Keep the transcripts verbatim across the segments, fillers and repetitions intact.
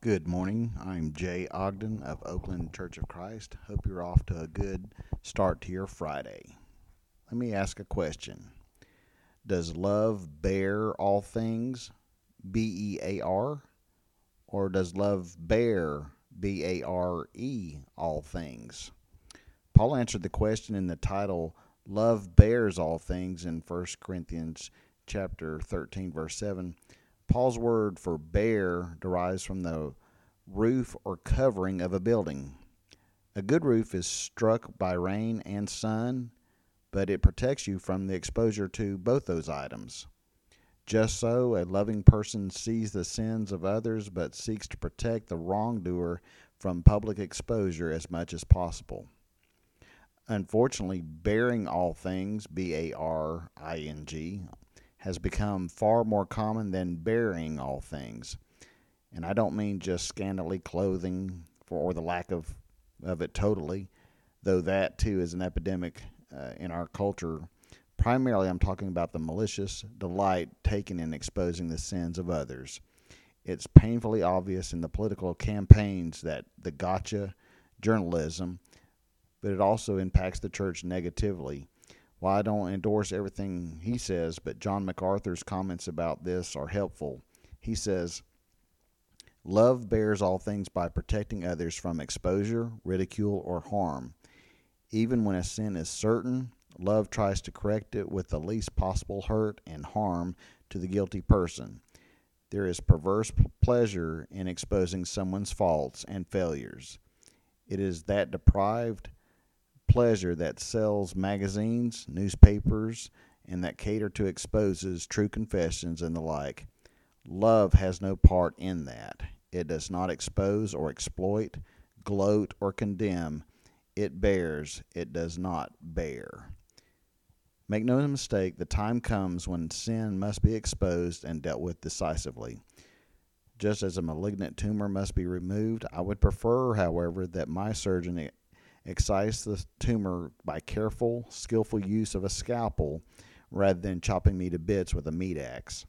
Good morning. I'm Jay Ogden of Oakland Church of Christ. Hope you're off to a good start to your Friday. Let me ask a question. Does love bear all things, B E A R, or does love bear, B A R E, all things? Paul answered the question in the title, Love Bears All Things, in First Corinthians chapter thirteen, verse seven. Paul's word for bear derives from the roof or covering of a building. A good roof is struck by rain and sun, but it protects you from the exposure to both those items. Just so, a loving person sees the sins of others but seeks to protect the wrongdoer from public exposure as much as possible. Unfortunately, bearing all things, B A R I N G, has become far more common than burying all things. And I don't mean just scantily clothing for, or the lack of, of it totally, though that too is an epidemic uh, in our culture. Primarily, I'm talking about the malicious delight taken in exposing the sins of others. It's painfully obvious in the political campaigns that the gotcha journalism, but it also impacts the church negatively. While I don't endorse everything he says, but John MacArthur's comments about this are helpful. He says, Love bears all things by protecting others from exposure, ridicule, or harm. Even when a sin is certain, love tries to correct it with the least possible hurt and harm to the guilty person. There is perverse pleasure in exposing someone's faults and failures. It is that deprived pleasure that sells magazines, newspapers, and that cater to exposes true confessions and the like. Love has no part in that. It does not expose or exploit, gloat or condemn. It bears, it does not bear. Make no mistake, the time comes when sin must be exposed and dealt with decisively. Just as a malignant tumor must be removed, I would prefer, however, that my surgeon excise the tumor by careful, skillful use of a scalpel rather than chopping me to bits with a meat axe.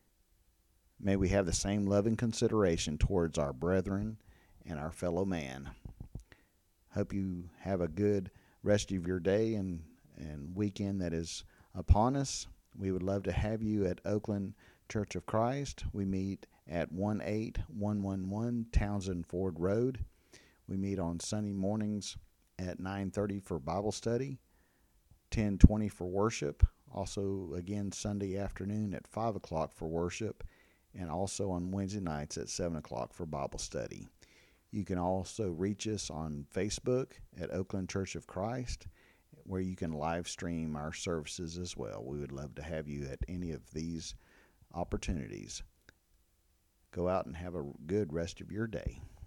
May we have the same loving consideration towards our brethren and our fellow man. Hope you have a good rest of your day and, and weekend that is upon us. We would love to have you at Oakland Church of Christ. We meet at one eight one one one Townsend Ford Road. We meet on Sunday mornings at nine thirty for Bible study, ten twenty for worship. Also, again, Sunday afternoon at five o'clock for worship, and also on Wednesday nights at seven o'clock for Bible study. You can also reach us on Facebook at Oakland Church of Christ, where you can live stream our services as well. We would love to have you at any of these opportunities. Go out and have a good rest of your day.